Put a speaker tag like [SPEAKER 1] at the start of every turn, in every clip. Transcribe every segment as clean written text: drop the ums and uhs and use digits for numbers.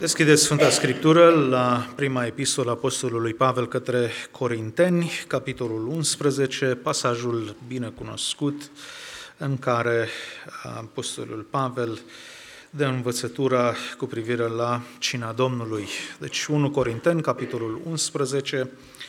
[SPEAKER 1] Deschideți Sfânta Scriptură la prima epistolă a Apostolului Pavel către Corinteni, capitolul 11, pasajul binecunoscut în care Apostolul Pavel dă învățătura cu privire la cina Domnului. Deci 1 Corinteni, capitolul 11,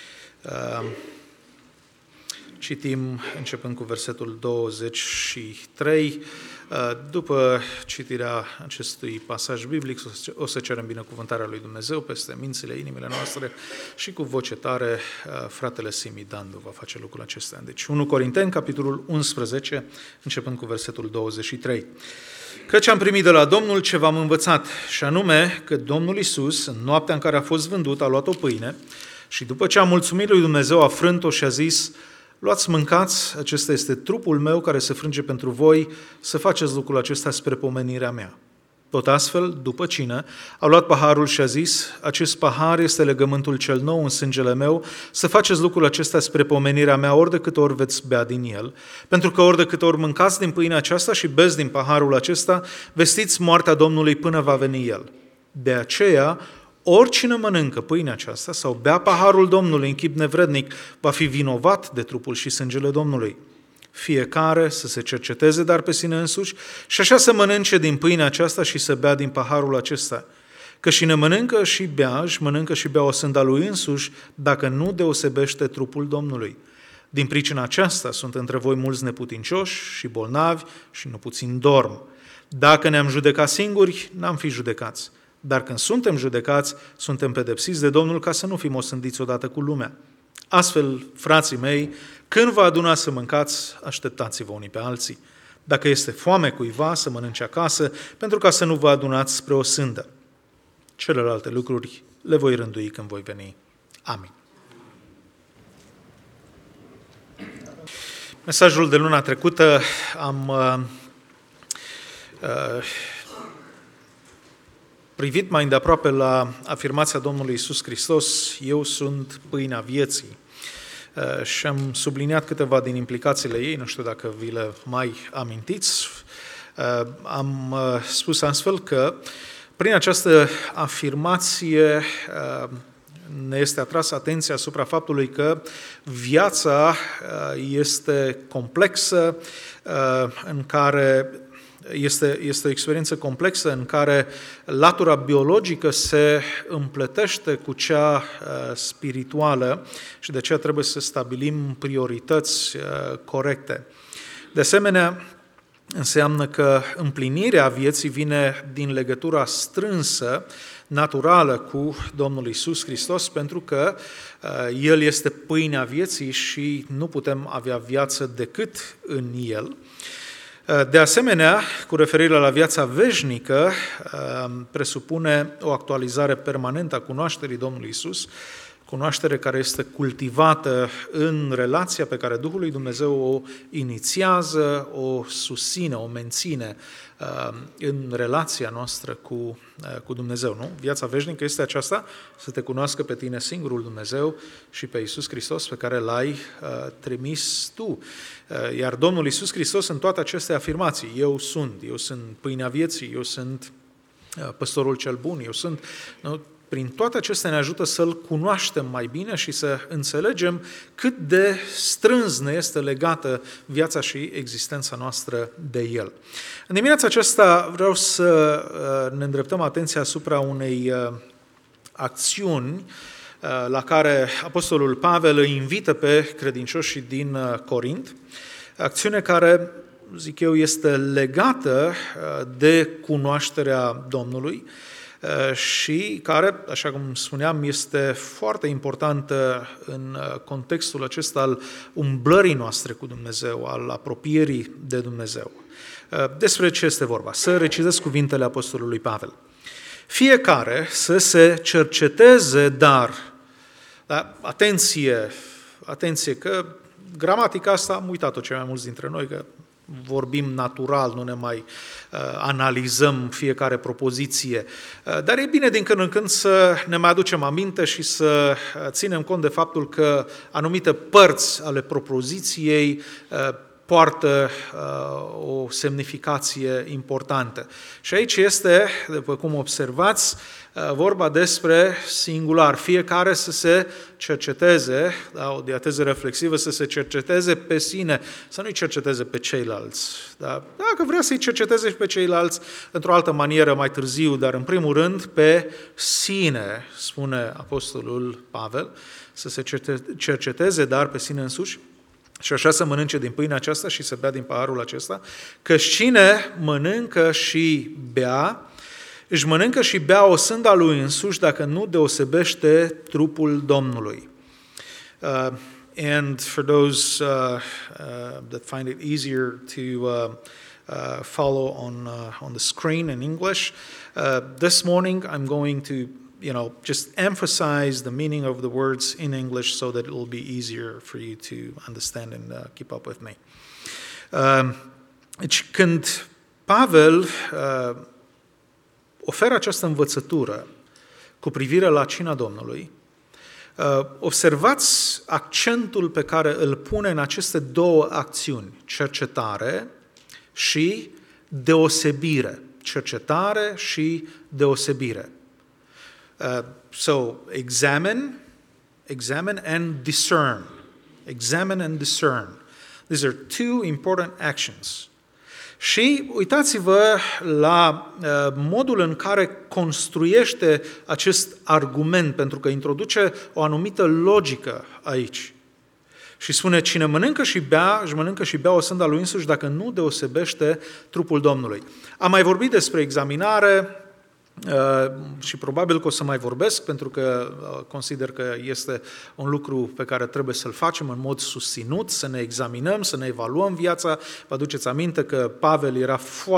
[SPEAKER 1] citim începând cu versetul 23. După citirea acestui pasaj biblic, o să cerem binecuvântarea lui Dumnezeu peste mințile, inimile noastre și cu voce tare, fratele Simi Dandu va face lucrul acesta. Deci 1 Corinteni, capitolul 11, începând cu versetul 23. Căci am primit de la Domnul ce v-am învățat, și anume că Domnul Iisus, în noaptea în care a fost vândut, a luat o pâine și după ce a mulțumit lui Dumnezeu, a frânt-o și a zis: luați, mâncați, acesta este trupul meu care se frânge pentru voi, să faceți lucrul acesta spre pomenirea mea. Tot astfel, după cină, a luat paharul și a zis: acest pahar este legământul cel nou în sângele meu, să faceți lucrul acesta spre pomenirea mea ori de câte ori veți bea din el, pentru că ori de câte ori mâncați din pâinea aceasta și beți din paharul acesta, vestiți moartea Domnului până va veni el. De aceea, oricine mănâncă pâinea aceasta sau bea paharul Domnului în chip nevrednic va fi vinovat de trupul și sângele Domnului. Fiecare să se cerceteze dar pe sine însuși și așa să mănânce din pâinea aceasta și să bea din paharul acesta. Că și ne mănâncă și bea, își mănâncă și bea o sânda lui însuși, dacă nu deosebește trupul Domnului. Din pricina aceasta sunt între voi mulți neputincioși și bolnavi și nu puțin dorm. Dacă ne-am judecat singuri, n-am fi judecați. Dar când suntem judecați, suntem pedepsiți de Domnul ca să nu fim osândiți odată cu lumea. Astfel, frații mei, când vă adunați să mâncați, așteptați-vă unii pe alții. Dacă este foame cuiva, să mănânce acasă, pentru ca să nu vă adunați spre o sândă. Celelalte lucruri le voi rândui când voi veni. Amin. Mesajul de luna trecută am privit mai îndeaproape la afirmația Domnului Iisus Hristos: eu sunt pâinea vieții. Și am subliniat câteva din implicațiile ei, nu știu dacă vi le mai amintiți. Am spus astfel că prin această afirmație ne este atrasă atenția asupra faptului că viața este complexă, în care este o experiență complexă în care latura biologică se împletește cu cea spirituală și de aceea trebuie să stabilim priorități corecte. De asemenea, înseamnă că împlinirea vieții vine din legătura strânsă, naturală cu Domnul Iisus Hristos, pentru că El este pâinea vieții și nu putem avea viață decât în El. De asemenea, cu referire la viața veșnică, presupune o actualizare permanentă a cunoașterii Domnului Iisus, cunoaștere care este cultivată în relația pe care Duhul lui Dumnezeu o inițiază, o susține, o menține în relația noastră cu Dumnezeu. Nu? Viața veșnică este aceasta: să te cunoască pe tine singurul Dumnezeu și pe Iisus Hristos pe care L-ai trimis tu. Iar Domnul Iisus Hristos în toate aceste afirmații: eu sunt pâinea vieții, eu sunt păstorul cel bun, eu sunt... Nu? Prin toate acestea ne ajută să-L cunoaștem mai bine și să înțelegem cât de strâns ne este legată viața și existența noastră de El. În dimineața aceasta vreau să ne îndreptăm atenția asupra unei acțiuni la care Apostolul Pavel îi invită pe credincioșii din Corint, acțiune care, zic eu, este legată de cunoașterea Domnului, și care, așa cum spuneam, este foarte importantă în contextul acesta al umblării noastre cu Dumnezeu, al apropierii de Dumnezeu. Despre ce este vorba? Să recitesc cuvintele Apostolului Pavel. Fiecare să se cerceteze, dar, da, atenție că gramatica asta am uitat-o cei mai mulți dintre noi, că vorbim natural, nu ne mai analizăm fiecare propoziție. Dar e bine din când în când să ne mai aducem aminte și să ținem cont de faptul că anumite părți ale propoziției poartă o semnificație importantă. Și aici este, după cum observați, vorba despre singular. Fiecare să se cerceteze, da, o diateză reflexivă, să se cerceteze pe sine, să nu-i cerceteze pe ceilalți. Da? Dacă vrea să-i cerceteze și pe ceilalți într-o altă manieră mai târziu, dar în primul rând pe sine, spune Apostolul Pavel, să se cerceteze, dar pe sine însuși, și așa să mănânce din pâinea aceasta și să bea din paharul acesta, că cine mănâncă și bea, își mănâncă și bea o sânda lui însuși dacă nu deosebește trupul Domnului. And for those that find it easier to follow on the screen in English, this morning I'm going to just emphasize the meaning of the words in English so that it will be easier for you to understand and keep up with me. Deci când Pavel oferă această învățătură cu privire la cina Domnului, observați accentul pe care îl pune în aceste două acțiuni, cercetare și deosebire. Cercetare și deosebire. So, examine and discern. Examine and discern. These are two important actions. Și uitați-vă la modul în care construiește acest argument, pentru că introduce o anumită logică aici. Și spune, cine mănâncă și bea, își mănâncă și bea o sânda lui însuși dacă nu deosebește trupul Domnului. Am mai vorbit despre examinare și probabil că o să mai vorbesc, pentru că consider că este un lucru pe care trebuie să-l facem în mod susținut, să ne examinăm, să ne evaluăm viața. Vă aduceți aminte că Pavel era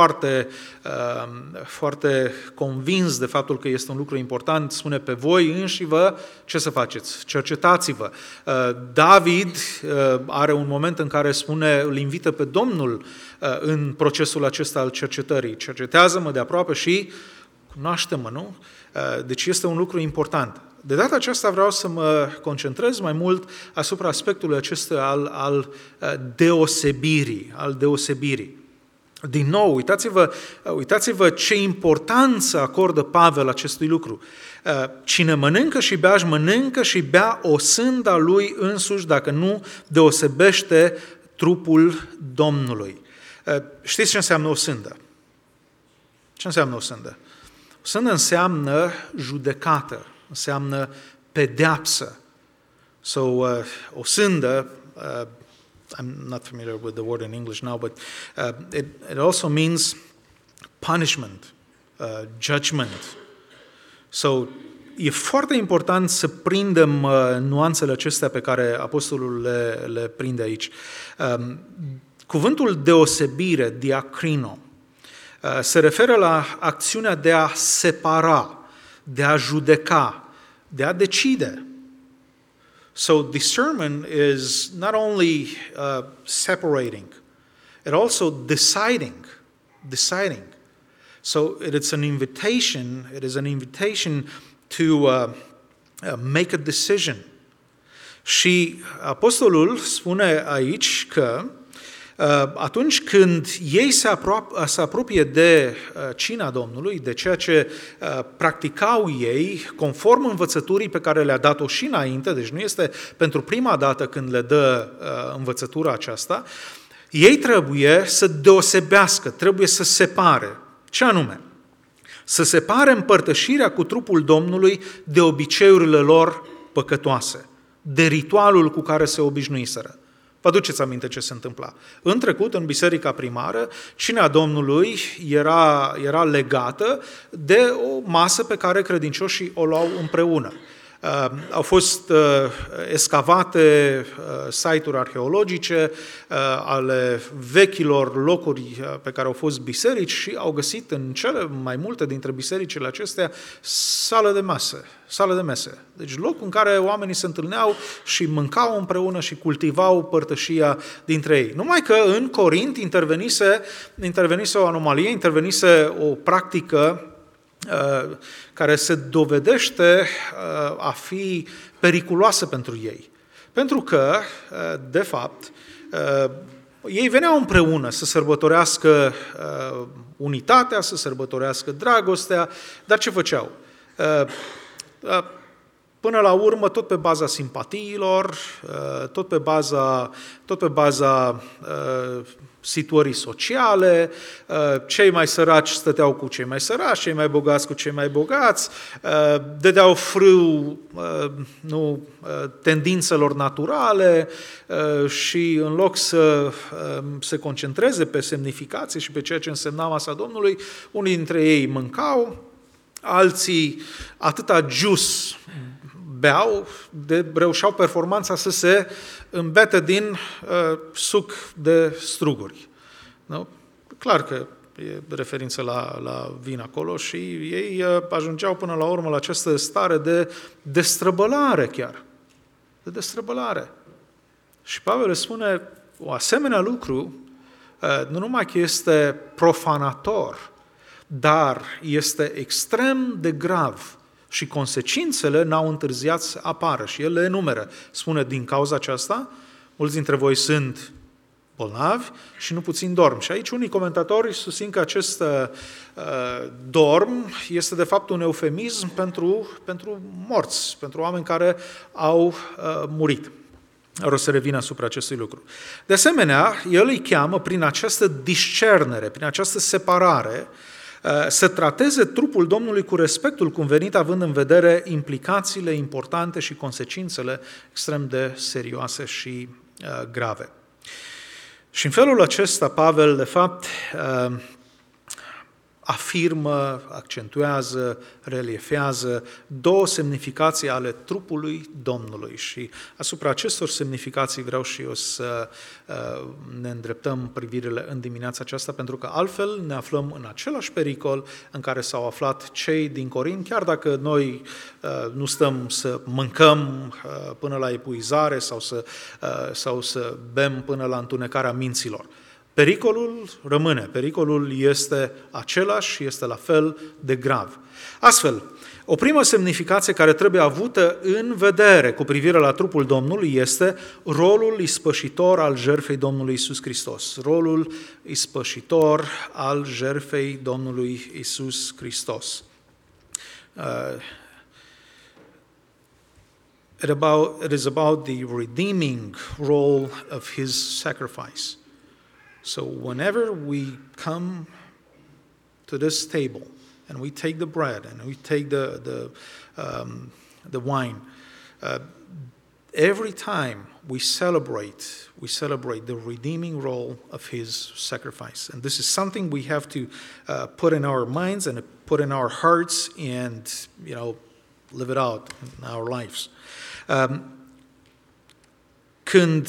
[SPEAKER 1] foarte convins de faptul că este un lucru important, spune pe voi înșivă, ce să faceți? Cercetați-vă. David are un moment în care spune, îl invită pe Domnul în procesul acesta al cercetării. Cercetează-mă de aproape și cunoaște-mă, nu? Deci este un lucru important. De data aceasta vreau să mă concentrez mai mult asupra aspectului acesta al deosebirii. Din nou, uitați-vă ce importanță acordă Pavel acestui lucru. Cine mănâncă și bea, își mănâncă și bea o sânda lui însuși dacă nu deosebește trupul Domnului. Știți ce înseamnă o sândă? Ce înseamnă o sândă? O sândă înseamnă judecată, înseamnă pedeapsă. So, o sândă, I'm not familiar with the word in English now, but it also means punishment, judgment. So, e foarte important să prindem nuanțele acestea pe care apostolul le prinde aici. Cuvântul deosebire, diacrino, se referă la acțiunea de a separa, de a judeca, de a decide. So discernment is not only separating, it also deciding. So it is an invitation to make a decision. Și apostolul spune aici că atunci când ei se apropie de cina Domnului, de ceea ce practicau ei, conform învățăturii pe care le-a dat-o și înainte, deci nu este pentru prima dată când le dă învățătura aceasta, ei trebuie să deosebească, trebuie să separe. Ce anume? Să separe împărtășirea cu trupul Domnului de obiceiurile lor păcătoase, de ritualul cu care se obișnuiseră. Vă aduceți aminte ce se întâmpla. În trecut, în biserica primară, cina Domnului era legată de o masă pe care credincioșii o luau împreună. Au fost escavate site-uri arheologice ale vechilor locuri pe care au fost biserici și au găsit în cele mai multe dintre bisericile acestea sale de mese. Deci loc în care oamenii se întâlneau și mâncau împreună și cultivau părtășia dintre ei. Numai că în Corint intervenise o anomalie, intervenise o practică care se dovedește a fi periculoasă pentru ei. Pentru că, de fapt, Ei veneau împreună să sărbătorească unitatea, să sărbătorească dragostea, dar ce făceau? Până la urmă, tot pe baza simpatiilor, tot pe baza situării sociale, cei mai săraci stăteau cu cei mai săraci, cei mai bogați cu cei mai bogați, dădeau frâu tendințelor naturale și în loc să se concentreze pe semnificație și pe ceea ce însemna masa Domnului, unii dintre ei mâncau, alții atâta jus beau, reușeau performanța să se îmbete din suc de struguri. Nu? Clar că e referință la vin acolo și ei ajungeau până la urmă la această stare de destrăbălare chiar. De destrăbălare. Și Pavel spune, o asemenea lucru nu numai că este profanator, dar este extrem de grav și consecințele n-au întârziat să apară și el le enumeră. Spune, din cauza aceasta, mulți dintre voi sunt bolnavi și nu puțin dorm. Și aici unii comentatori susțin că acest dorm este de fapt un eufemism pentru morți, pentru oameni care au murit. O să revin asupra acestui lucru. De asemenea, el îi cheamă prin această discernere, prin această separare, să trateze trupul Domnului cu respectul cuvenit, având în vedere implicațiile importante și consecințele extrem de serioase și grave. Și în felul acesta, Pavel, de fapt, afirmă, accentuează, reliefează două semnificații ale trupului Domnului și asupra acestor semnificații vreau și eu să ne îndreptăm privirile în dimineața aceasta, pentru că altfel ne aflăm în același pericol în care s-au aflat cei din Corint, chiar dacă noi nu stăm să mâncăm până la epuizare sau să bem până la întunecarea minților. Pericolul rămâne, pericolul este același și este la fel de grav. Astfel, o primă semnificație care trebuie avută în vedere cu privire la trupul Domnului este rolul ispășitor al jertfei Domnului Iisus Hristos. Rolul ispășitor al jertfei Domnului Iisus Hristos. It is about the redeeming role of His sacrifice. So whenever we come to this table and we take the bread and we take the wine, every time we celebrate the redeeming role of His sacrifice. And this is something we have to put in our minds and put in our hearts and, live it out in our lives. Când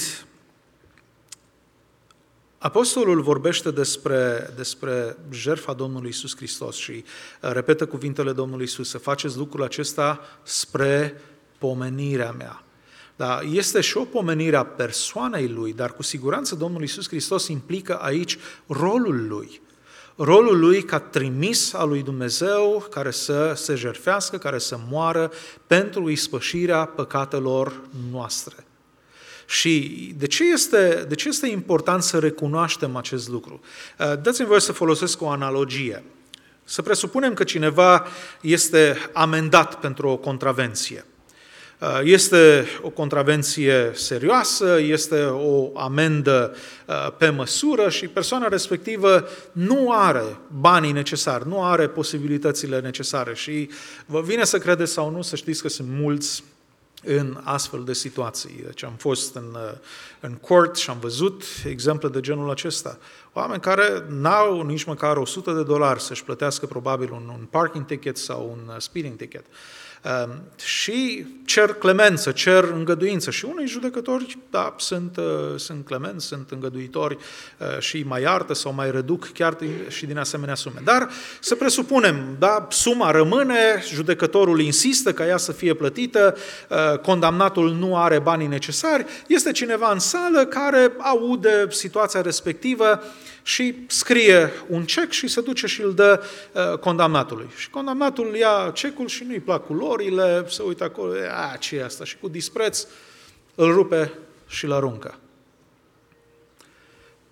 [SPEAKER 1] Apostolul vorbește despre jertfa Domnului Iisus Hristos și repetă cuvintele Domnului Iisus, să faceți lucrul acesta spre pomenirea mea. Da, este și o pomenire a persoanei Lui, dar cu siguranță Domnul Iisus Hristos implică aici rolul Lui. Rolul Lui ca trimis al lui Dumnezeu care să se jertfească, care să moară pentru ispășirea păcatelor noastre. Și de ce este important să recunoaștem acest lucru? Dați-mi voie să folosesc o analogie. Să presupunem că cineva este amendat pentru o contravenție. Este o contravenție serioasă, este o amendă pe măsură și persoana respectivă nu are banii necesari, nu are posibilitățile necesare și vă vine să credeți sau nu, să știți că sunt mulți în astfel de situații. Deci am fost în court și am văzut exemple de genul acesta. Oameni care n-au nici măcar $100 să-și plătească probabil un parking ticket sau un speeding ticket. Și cer clemență, cer îngăduință. Și unii judecători, da, sunt clemenți, sunt îngăduitori și mai iartă sau mai reduc chiar și din asemenea sume. Dar să presupunem, da, suma rămâne, judecătorul insistă ca ea să fie plătită, condamnatul nu are banii necesari, este cineva în sală care aude situația respectivă și scrie un cec și se duce și îl dă condamnatului. Și condamnatul ia cecul și nu-i plac culorile, se uită acolo, ce e asta? Și cu dispreț îl rupe și îl aruncă.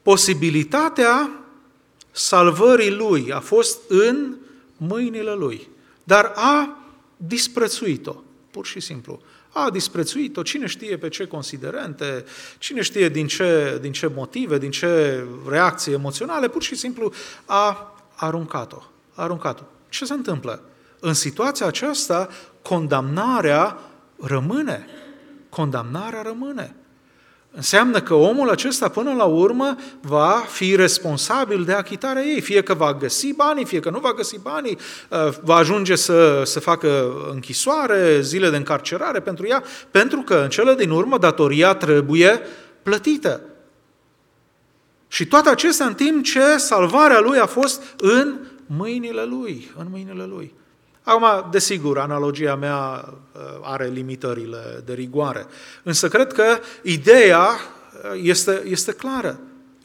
[SPEAKER 1] Posibilitatea salvării lui a fost în mâinile lui, dar a disprețuit-o, pur și simplu. A disprețuit-o, cine știe pe ce considerente, cine știe din ce motive, din ce reacții emoționale, pur și simplu a aruncat-o. Ce se întâmplă? În situația aceasta, condamnarea rămâne. Înseamnă că omul acesta până la urmă va fi responsabil de achitarea ei, fie că va găsi banii, fie că nu va găsi banii, va ajunge să facă închisoare, zile de încarcerare pentru ea, pentru că în cele din urmă datoria trebuie plătită. Și toate acestea în timp ce salvarea lui a fost în mâinile lui. Acum, desigur, analogia mea are limitările de rigoare, însă cred că ideea este clară.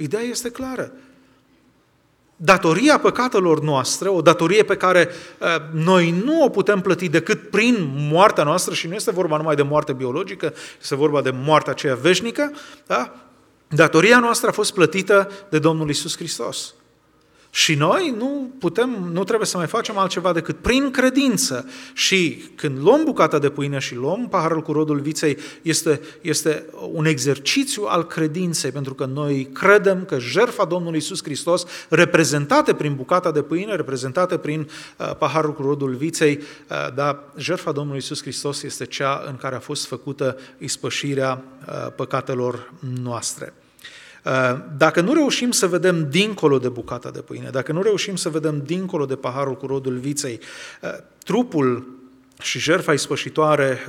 [SPEAKER 1] Datoria păcatelor noastre, o datorie pe care noi nu o putem plăti decât prin moartea noastră, și nu este vorba numai de moarte biologică, este vorba de moartea aceea veșnică, da? Datoria noastră a fost plătită de Domnul Iisus Hristos. Și noi nu trebuie să mai facem altceva decât prin credință. Și când luăm bucata de pâine și luăm paharul cu rodul viței, este un exercițiu al credinței, pentru că noi credem că jertfa Domnului Iisus Hristos, reprezentată prin bucata de pâine, reprezentată prin paharul cu rodul viței, dar jertfa Domnului Iisus Hristos este cea în care a fost făcută ispășirea păcatelor noastre. Dacă nu reușim să vedem dincolo de bucata de pâine, dacă nu reușim să vedem dincolo de paharul cu rodul viței, trupul și jertfa ispășitoare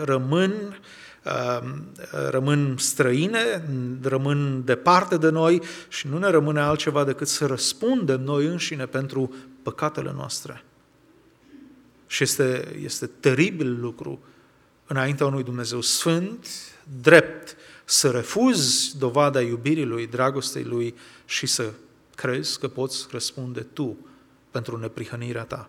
[SPEAKER 1] rămân străine, rămân departe de noi și nu ne rămâne altceva decât să răspundem noi înșine pentru păcatele noastre. Și este teribil lucru înaintea unui Dumnezeu sfânt, drept, să refuzi dovada iubirii Lui, dragostei Lui și să crezi că poți răspunde tu pentru neprihănirea ta.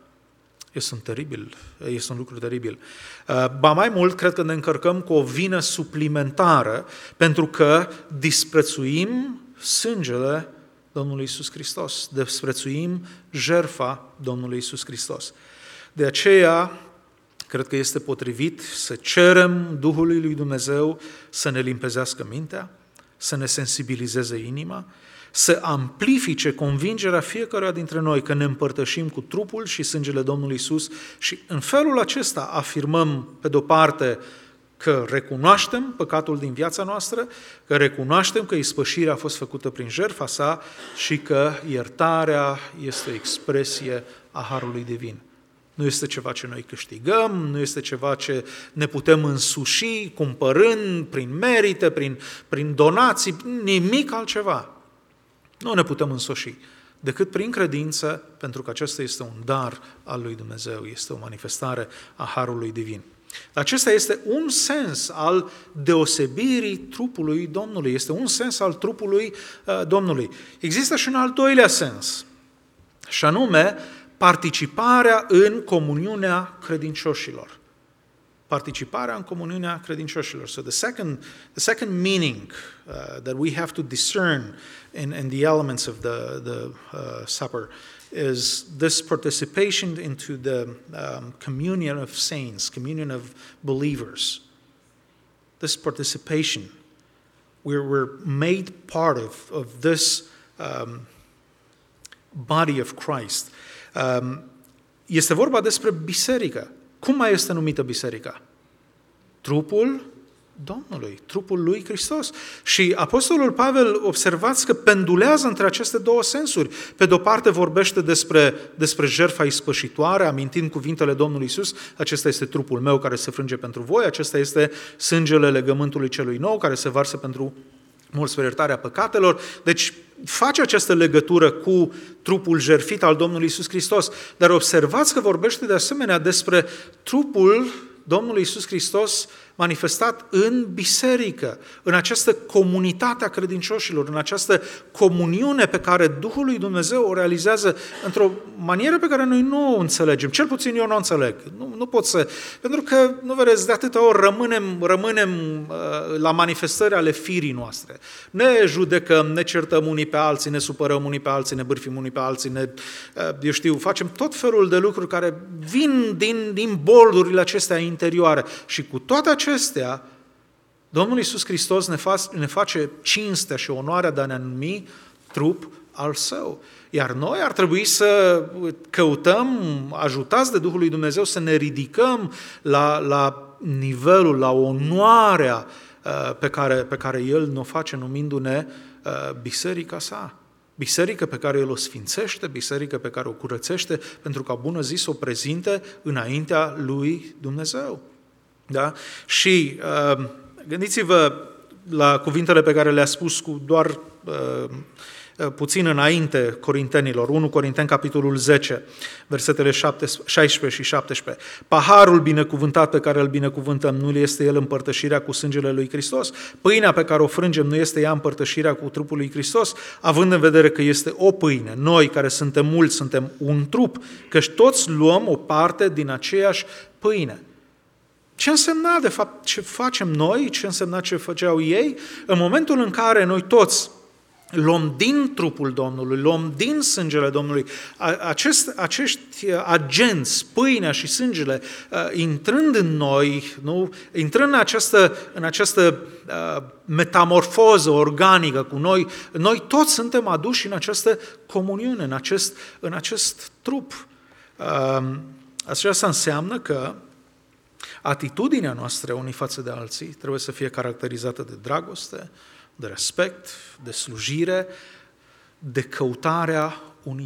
[SPEAKER 1] Este un lucru teribil. Ba mai mult, cred că ne încărcăm cu o vină suplimentară pentru că disprețuim sângele Domnului Iisus Hristos, disprețuim jertfa Domnului Iisus Hristos. De aceea, cred că este potrivit să cerem Duhului lui Dumnezeu să ne limpezească mintea, să ne sensibilizeze inima, să amplifice convingerea fiecăruia dintre noi că ne împărtășim cu trupul și sângele Domnului Iisus și în felul acesta afirmăm, pe de-o parte, că recunoaștem păcatul din viața noastră, că recunoaștem că ispășirea a fost făcută prin jertfa sa și că iertarea este o expresie a harului divin. Nu este ceva ce noi câștigăm, nu este ceva ce ne putem însuși cumpărând prin merite, prin donații, nimic altceva. Nu ne putem însuși decât prin credință, pentru că acesta este un dar al lui Dumnezeu, este o manifestare a harului divin. Acesta este un sens al deosebirii trupului Domnului, este un sens al trupului Domnului. Există și un al doilea sens, și anume participarea în comuniunea credincioșilor. Participarea în comuniunea credincioșilor. So the second meaning that we have to discern in the elements of the supper is this participation into the communion of saints, communion of believers. This participation, we're made part of this body of Christ. Este vorba despre biserică. Cum mai este numită biserica? Trupul Domnului, trupul lui Hristos. Și Apostolul Pavel, observați că pendulează între aceste două sensuri. Pe de-o parte vorbește despre jertfa ispășitoare, amintind cuvintele Domnului Iisus, acesta este trupul meu care se frânge pentru voi, acesta este sângele legământului celui nou care se varsă pentru mulți spre iertarea păcatelor. Deci face această legătură cu trupul jertfit al Domnului Iisus Hristos. Dar observați că vorbește de asemenea despre trupul Domnului Iisus Hristos manifestat în biserică, în această comunitate a credincioșilor, în această comuniune pe care Duhul lui Dumnezeu o realizează într-o manieră pe care noi nu o înțelegem. Cel puțin eu nu o înțeleg. Nu pot să... Pentru că, nu vedeți, de atâtea ori rămânem la manifestări ale firii noastre. Ne judecăm, ne certăm unii pe alții, ne supărăm unii pe alții, ne bârfim unii pe alții, facem tot felul de lucruri care vin din boldurile acestea interioare. Și cu toate acestea, Domnul Iisus Hristos ne face cinstea și onoarea de a ne numi trup al Său. Iar noi ar trebui să căutăm, ajutați de Duhul lui Dumnezeu, să ne ridicăm la nivelul, la onoarea pe care El ne-o face numindu-ne biserica Sa. Biserică pe care El o sfințește, biserică pe care o curățește, pentru ca bună zi să o prezinte înaintea lui Dumnezeu. Da? Și gândiți-vă la cuvintele pe care le-a spus cu doar puțin înainte Corintenilor, 1 Corinteni, capitolul 10, versetele 16 și 17. Paharul binecuvântat pe care îl binecuvântăm, nu este el împărtășirea cu sângele lui Hristos? Pâinea pe care o frângem, nu este ea împărtășirea cu trupul lui Hristos? Având în vedere că este o pâine, noi care suntem mulți, suntem un trup, căci toți luăm o parte din aceeași pâine. Ce însemna, de fapt, ce facem noi, ce însemna ce făceau ei? În momentul în care noi toți luăm din trupul Domnului, luăm din sângele Domnului, acești agenți, pâinea și sângele, intrând în noi, intrând în această metamorfoză organică cu noi toți suntem aduși în această comuniune, în acest trup. Aceasta înseamnă că atitudinea noastră unii față de alții trebuie să fie caracterizată de dragoste, de respect, de slujire, de căutarea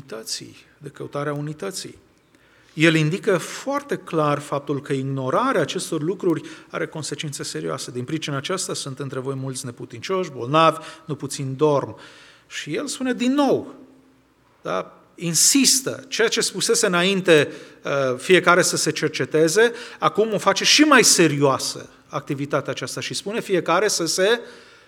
[SPEAKER 1] unității. El indică foarte clar faptul că ignorarea acestor lucruri are consecințe serioase. Din pricina aceasta sunt între voi mulți neputincioși, bolnavi, nu puțin dorm. Și el spune din nou, da? Insistă, ceea ce spusese înainte fiecare să se cerceteze, acum o face și mai serioasă activitatea aceasta și spune fiecare să se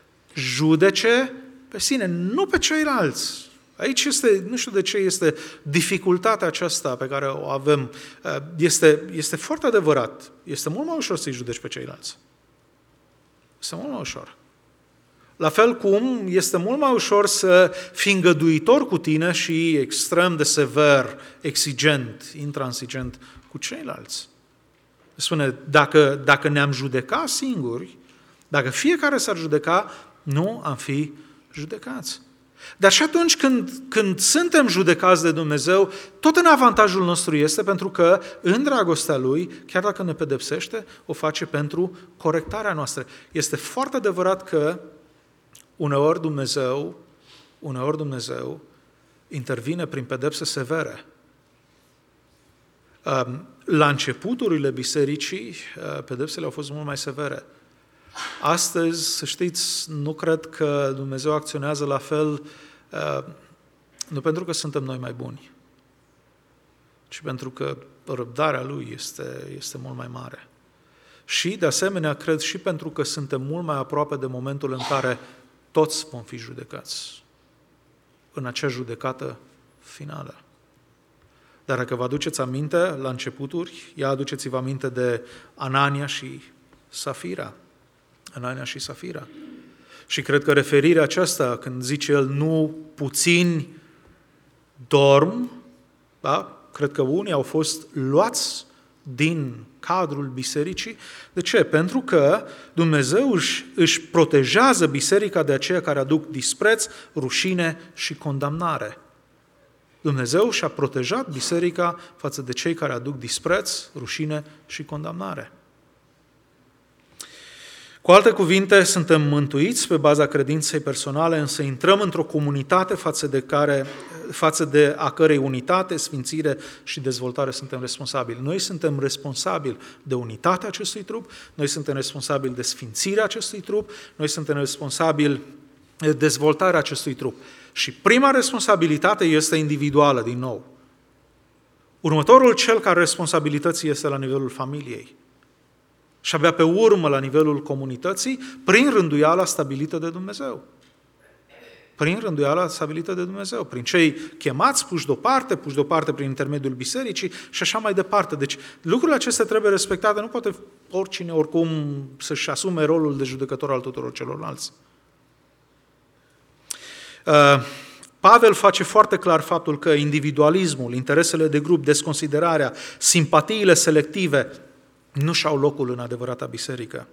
[SPEAKER 1] judece pe sine, nu pe ceilalți. Aici nu știu de ce este dificultatea aceasta pe care o avem. Este foarte adevărat. Este mult mai ușor să-i judeci pe ceilalți. Este mult mai ușor. La fel cum este mult mai ușor să fii îngăduitor cu tine și extrem de sever, exigent, intransigent cu ceilalți. Spune, dacă ne-am judecat singuri, dacă fiecare s-ar judeca, nu am fi judecați. Dar și atunci când suntem judecați de Dumnezeu, tot în avantajul nostru este pentru că în dragostea Lui, chiar dacă ne pedepsește, o face pentru corectarea noastră. Este foarte adevărat că uneori Dumnezeu intervine prin pedepse severe. La începuturile bisericii, pedepsele au fost mult mai severe. Astăzi, să știți, nu cred că Dumnezeu acționează la fel, nu pentru că suntem noi mai buni, ci pentru că răbdarea Lui este mult mai mare. Și, de asemenea, cred și pentru că suntem mult mai aproape de momentul în care toți vom fi judecați în acea judecată finală. Dar dacă vă aduceți aminte, la începuturi, aduceți-vă aminte de Anania și Safira. Și cred că referirea aceasta, când zice el, nu puțini dorm, da? Cred că unii au fost luați din cadrul bisericii. De ce? Pentru că Dumnezeu își protejează biserica de aceia care aduc dispreț, rușine și condamnare. Dumnezeu și-a protejat biserica față de cei care aduc dispreț, rușine și condamnare. Cu alte cuvinte, suntem mântuiți pe baza credinței personale, însă intrăm într-o comunitate față de a cărei unitate, sfințire și dezvoltare suntem responsabili. Noi suntem responsabili de unitatea acestui trup, noi suntem responsabili de sfințirea acestui trup, noi suntem responsabili de dezvoltarea acestui trup. Și prima responsabilitate este individuală, din nou. Următorul cel care responsabilității este la nivelul familiei. Și abia pe urmă, la nivelul comunității, prin rânduiala stabilită de Dumnezeu. Prin rânduiala stabilită de Dumnezeu, prin cei chemați, puși deoparte prin intermediul bisericii și așa mai departe. Deci lucrurile acestea trebuie respectate, nu poate oricine, oricum, să-și asume rolul de judecător al tuturor celorlalți. Pavel face foarte clar faptul că individualismul, interesele de grup, desconsiderarea, simpatiile selective nu și-au locul în adevărata biserică.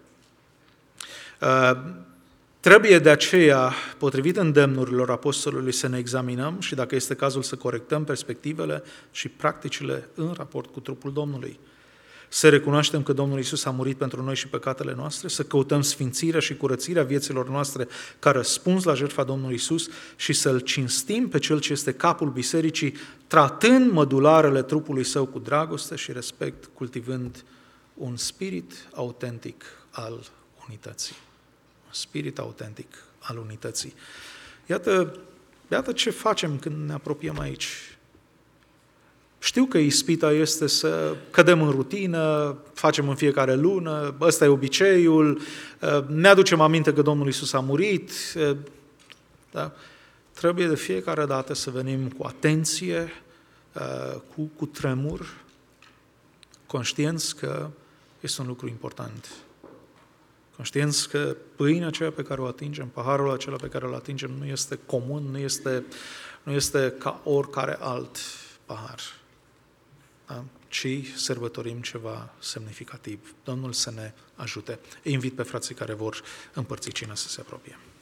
[SPEAKER 1] Trebuie de aceea, potrivit îndemnurilor apostolului, să ne examinăm și, dacă este cazul, să corectăm perspectivele și practicile în raport cu trupul Domnului. Să recunoaștem că Domnul Iisus a murit pentru noi și păcatele noastre, să căutăm sfințirea și curățirea vieților noastre ca răspuns la jertfa Domnului Iisus și să-L cinstim pe Cel ce este capul bisericii, tratând mădularele trupului Său cu dragoste și respect, cultivând un spirit autentic al unității. Spirit autentic al unității. Iată ce facem când ne apropiem aici. Știu că ispita este să cădem în rutină, facem în fiecare lună, ăsta e obiceiul, ne aducem aminte că Domnul Iisus a murit. Da? Trebuie de fiecare dată să venim cu atenție, cu tremur, conștienți că este un lucru important. Conștienți că pâinea aceea pe care o atingem, paharul acela pe care îl atingem nu este comun, nu este ca oricare alt pahar, da? Ci sărbătorim ceva semnificativ. Domnul să ne ajute. Îi invit pe frații care vor împărți cina să se apropie.